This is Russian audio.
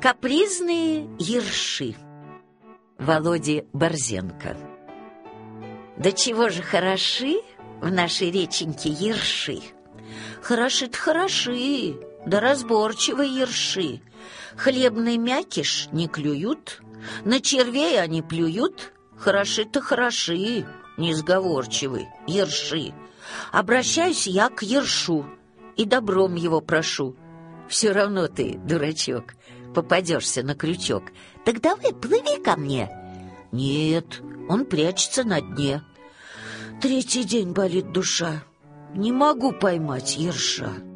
Капризные ерши. Володя Борзенко. Да чего же хороши в нашей реченьке ерши? Хороши-то хороши, да разборчивые ерши. Хлебный мякиш не клюют, на червей они плюют. Хороши-то хороши, несговорчивы ерши. Обращаюсь я к ершу и добром его прошу. Все равно ты, дурачок, попадешься на крючок. Так давай плыви ко мне. Нет, он прячется на дне. Третий день болит душа, не могу поймать ерша.